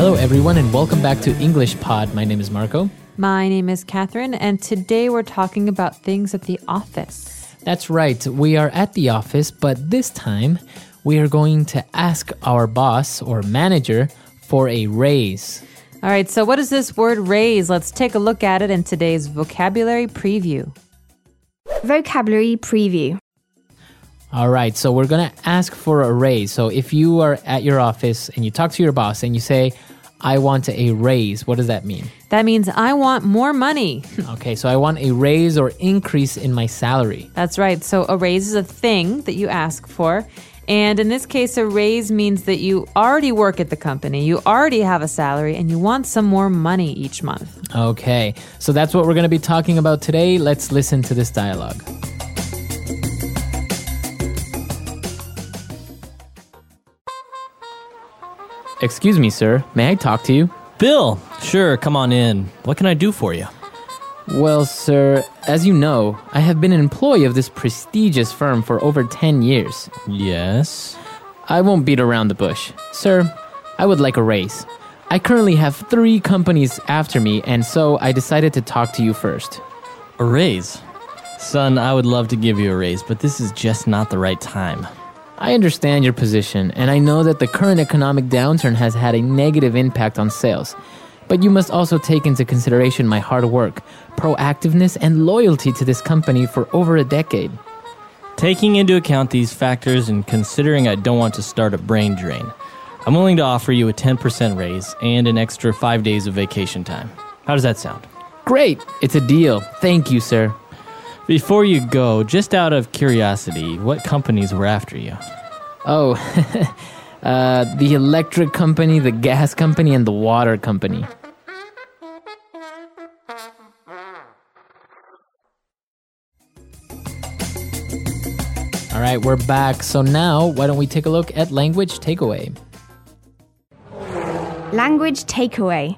Hello, everyone, and welcome back to English Pod. My name is Marco. My name is Catherine, and today we're talking about things at the office. That's right. We are at the office, but this time we are going to ask our boss or manager for a raise. All right, so what is this word raise? Let's take a look at it in today's vocabulary preview. Vocabulary preview. All right, so we're going to ask for a raise. So if you are at your office and you talk to your boss and you say, I want a raise, what does that mean? That means I want more money. Okay, so I want a raise or increase in my salary. That's right. So a raise is a thing that you ask for. And in this case, a raise means that you already work at the company, you already have a salary, and you want some more money each month. Okay, so that's what we're going to be talking about today. Let's listen to this dialogue. Excuse me, sir. May I talk to you? Bill, sure, come on in. What can I do for you? Well, sir, as you know, I have been an employee of this prestigious firm for over 10 years. Yes? I won't beat around the bush. Sir, I would like a raise. I currently have 3 companies after me, and so I decided to talk to you first. A raise? Son, I would love to give you a raise, but this is just not the right time. I understand your position, and I know that the current economic downturn has had a negative impact on sales. But you must also take into consideration my hard work, proactiveness, and loyalty to this company for over a decade. Taking into account these factors and considering I don't want to start a brain drain, I'm willing to offer you a 10% raise and an extra 5 days of vacation time. How does that sound? Great! It's a deal. Thank you, sir. Before you go, just out of curiosity, what companies were after you? Oh, the electric company, the gas company, and the water company. All right, we're back. So now, why don't we take a look at language takeaway? Language takeaway.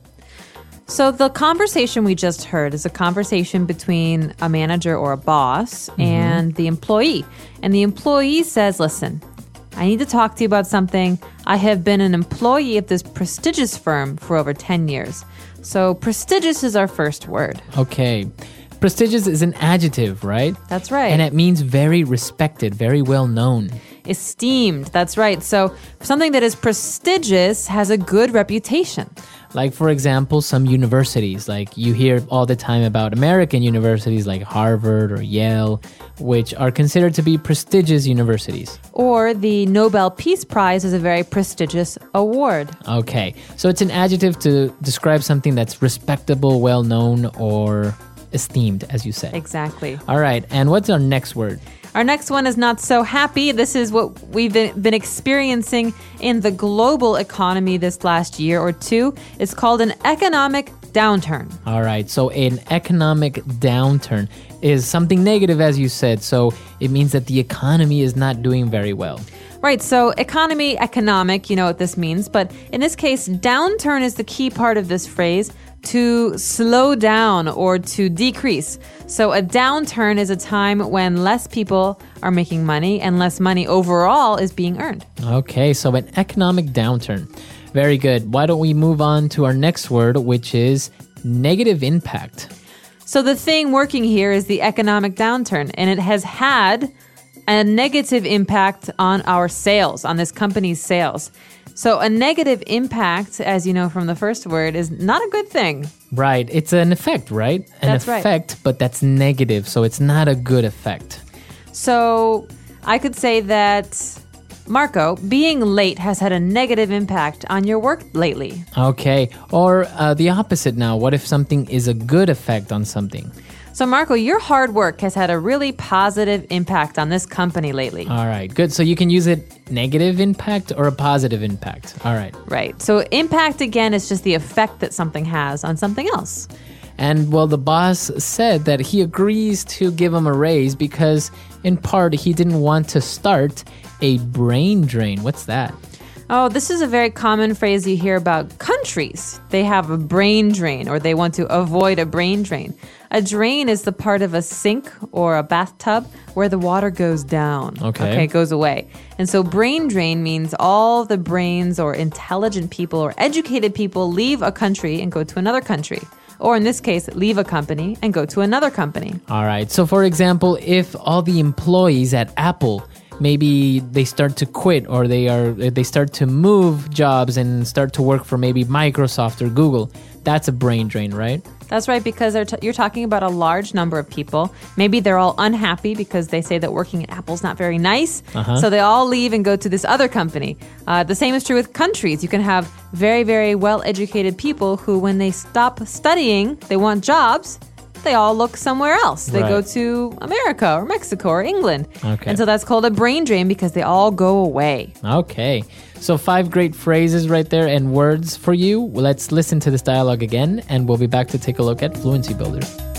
So the conversation we just heard is a conversation between a manager or a boss and the employee. And the employee says, listen, I need to talk to you about something. I have been an employee at this prestigious firm for over 10 years. So prestigious is our first word. Okay. Prestigious is an adjective, right? That's right. And it means very respected, very well known. Esteemed, that's right. So something that is prestigious has a good reputation. Like, for example, some universities, like you hear all the time about American universities like Harvard or Yale, which are considered to be prestigious universities. Or the Nobel Peace Prize is a very prestigious award. Okay, so it's an adjective to describe something that's respectable, well-known, or esteemed, as you said. Exactly. All right, and what's our next word? Our next one is not so happy. This is what we've been experiencing in the global economy this last year or two. It's called an economic downturn. All right, so an economic downturn is something negative, as you said. So it means that the economy is not doing very well. Right, so economy, economic, you know what this means. But in this case, downturn is the key part of this phrase, to slow down or to decrease. So a downturn is a time when less people are making money and less money overall is being earned. Okay, so an economic downturn. Very good. Why don't we move on to our next word, which is negative impact. So the thing working here is the economic downturn, and it has had a negative impact on our sales, on this company's sales. So a negative impact, as you know from the first word, is not a good thing. Right. It's an effect, right? That's an right. effect, but that's negative, so it's not a good effect. So I could say that, Marco, being late has had a negative impact on your work lately. Okay. Or the opposite now. What if something is a good effect on something? So, Marco, your hard work has had a really positive impact on this company lately. All right. Good. So you can use it negative impact or a positive impact. All right. Right. So impact, again, is just the effect that something has on something else. And, well, the boss said that he agrees to give him a raise because, in part, he didn't want to start a brain drain. What's that? Oh, this is a very common phrase you hear about countries. They have a brain drain or they want to avoid a brain drain. A drain is the part of a sink or a bathtub where the water goes down. Okay. It goes away. And so brain drain means all the brains or intelligent people or educated people leave a country and go to another country. Or in this case, leave a company and go to another company. All right. So, for example, if all the employees at Apple, maybe they start to quit or they start to move jobs and start to work for maybe Microsoft or Google, that's a brain drain, right? That's right, because you're talking about a large number of people. Maybe they're all unhappy because they say that working at Apple's not very nice. So they all leave and go to this other company. The same is true with countries. You can have very, very well-educated people who, when they stop studying, they want jobs, they all look somewhere else. They go to America or Mexico or England. Okay. And so that's called a brain drain because they all go away. Okay. So 5 great phrases right there and words for you. Let's listen to this dialogue again, and we'll be back to take a look at Fluency Builder.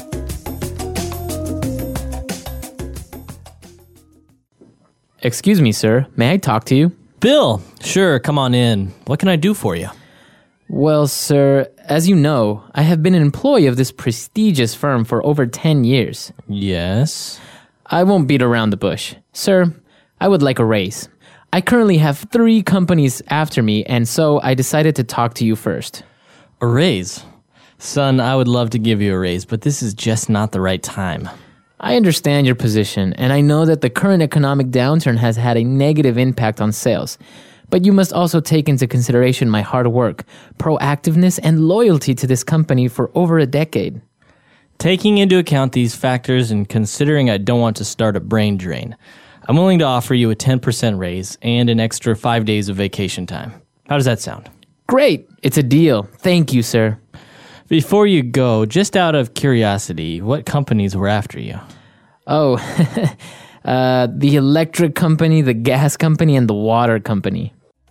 Excuse me, sir. May I talk to you? Bill, sure, come on in. What can I do for you? Well, sir, as you know, I have been an employee of this prestigious firm for over 10 years. Yes. I won't beat around the bush. Sir, I would like a raise. I currently have 3 companies after me, and so I decided to talk to you first. A raise? Son, I would love to give you a raise, but this is just not the right time. I understand your position, and I know that the current economic downturn has had a negative impact on sales. But you must also take into consideration my hard work, proactiveness, and loyalty to this company for over a decade. Taking into account these factors and considering I don't want to start a brain drain, I'm willing to offer you a 10% raise and an extra 5 days of vacation time. How does that sound? Great! It's a deal. Thank you, sir. Before you go, just out of curiosity, what companies were after you? Oh, the electric company, the gas company, and the water company.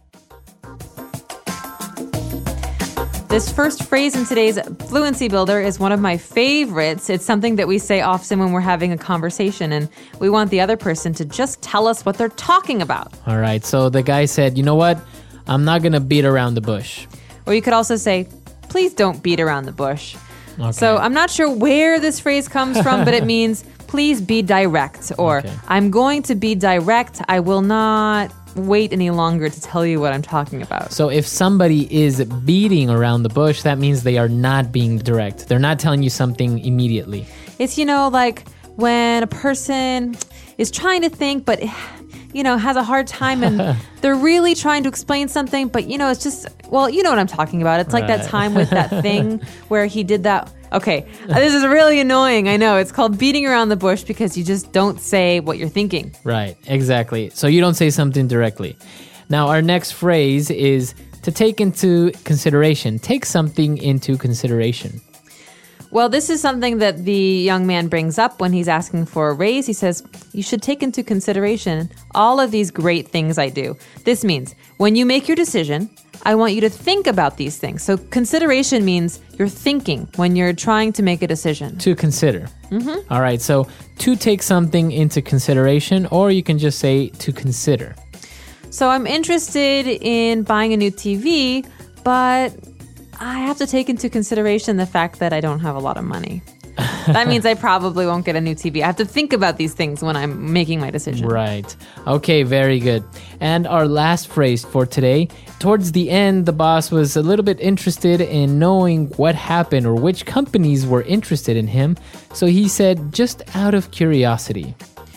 This first phrase in today's Fluency Builder is one of my favorites. It's something that we say often when we're having a conversation, and we want the other person to just tell us what they're talking about. All right, so the guy said, you know what? I'm not going to beat around the bush. Or you could also say, please don't beat around the bush. Okay. So I'm not sure where this phrase comes from, but it means please be direct, or Okay. I'm going to be direct. I will not wait any longer to tell you what I'm talking about. So if somebody is beating around the bush, that means they are not being direct. They're not telling you something immediately. It's, like when a person is trying to think, but, has a hard time and they're really trying to explain something, but, it's just, well, you know what I'm talking about. It's like that Right. time with that thing where he did that. Okay, this is really annoying. I know. It's called beating around the bush because you just don't say what you're thinking. Right, exactly. So you don't say something directly. Now, our next phrase is to take into consideration. Take something into consideration. Well, this is something that the young man brings up when he's asking for a raise. He says, you should take into consideration all of these great things I do. This means when you make your decision, I want you to think about these things. So consideration means you're thinking when you're trying to make a decision. To consider. All right, so to take something into consideration, or you can just say to consider. So I'm interested in buying a new TV, but I have to take into consideration the fact that I don't have a lot of money. That means I probably won't get a new TV. I have to think about these things when I'm making my decision. Right. Okay, very good. And our last phrase for today. Towards the end, the boss was a little bit interested in knowing what happened or which companies were interested in him. So he said, just out of curiosity.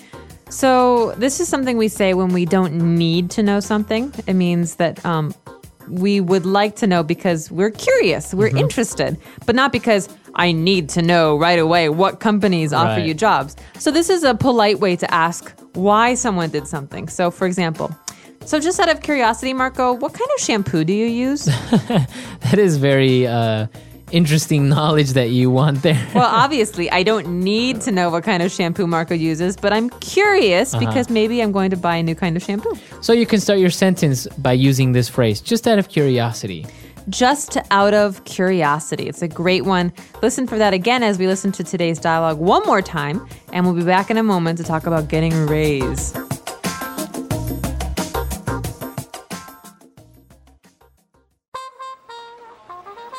So this is something we say when we don't need to know something. It means that we would like to know because we're curious, we're interested, but not because I need to know right away what companies offer Right. you jobs. So this is a polite way to ask why someone did something. So for example, so just out of curiosity, Marco, what kind of shampoo do you use? That is very interesting knowledge that you want there. Well, obviously, I don't need to know what kind of shampoo Marco uses, but I'm curious because maybe I'm going to buy a new kind of shampoo. So you can start your sentence by using this phrase, just out of curiosity. Just out of curiosity. It's a great one. Listen for that again as we listen to today's dialogue one more time, and we'll be back in a moment to talk about getting a raise.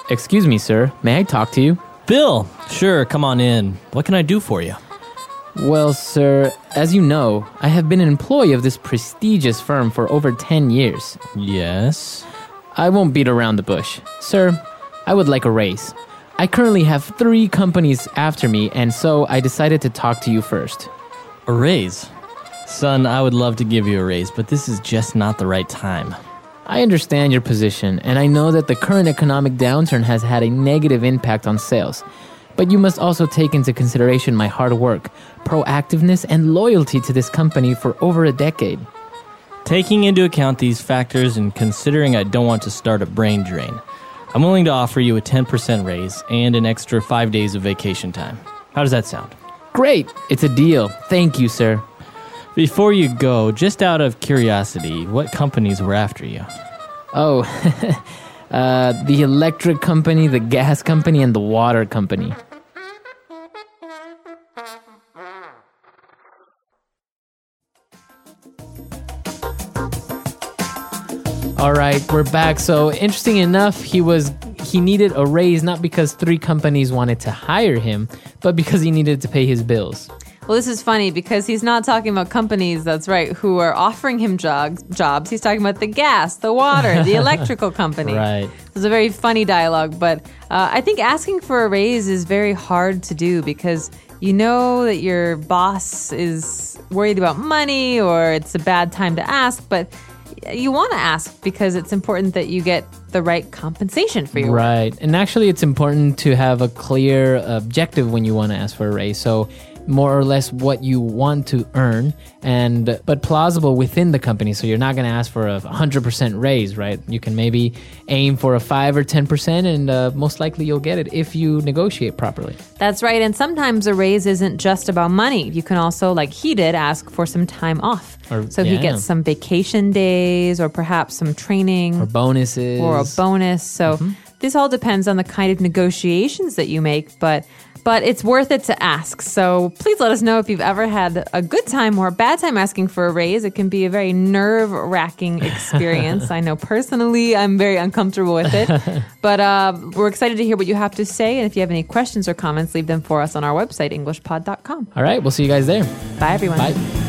Excuse me, sir. May I talk to you? Bill, sure, come on in. What can I do for you? Well, sir, as you know, I have been an employee of this prestigious firm for over 10 years. Yes? I won't beat around the bush. Sir, I would like a raise. I currently have 3 companies after me, and so I decided to talk to you first. A raise? Son, I would love to give you a raise, but this is just not the right time. I understand your position, and I know that the current economic downturn has had a negative impact on sales. But you must also take into consideration my hard work, proactiveness, and loyalty to this company for over a decade. Taking into account these factors and considering I don't want to start a brain drain, I'm willing to offer you a 10% raise and an extra 5 days of vacation time. How does that sound? Great! It's a deal. Thank you, sir. Before you go, just out of curiosity, what companies were after you? Oh, the electric company, the gas company, and the water company. All right, we're back. So interesting enough, he needed a raise not because 3 companies wanted to hire him, but because he needed to pay his bills. Well, this is funny because he's not talking about companies, that's right, who are offering him jobs. He's talking about the gas, the water, the electrical company. Right. It's a very funny dialogue, but I think asking for a raise is very hard to do because you know that your boss is worried about money or it's a bad time to ask, but you want to ask because it's important that you get the right compensation for your work. Right. And actually, it's important to have a clear objective when you want to ask for a raise. So more or less what you want to earn, but plausible within the company. So you're not going to ask for a 100% raise, right? You can maybe aim for a 5 or 10%, and most likely you'll get it if you negotiate properly. That's right. And sometimes a raise isn't just about money. You can also, like he did, ask for some time off. He gets some vacation days or perhaps some training. Or bonuses. Or a bonus. So this all depends on the kind of negotiations that you make, but it's worth it to ask. So please let us know if you've ever had a good time or a bad time asking for a raise. It can be a very nerve-wracking experience. I know personally I'm very uncomfortable with it. But we're excited to hear what you have to say. And if you have any questions or comments, leave them for us on our website, englishpod.com. All right, we'll see you guys there. Bye, everyone. Bye.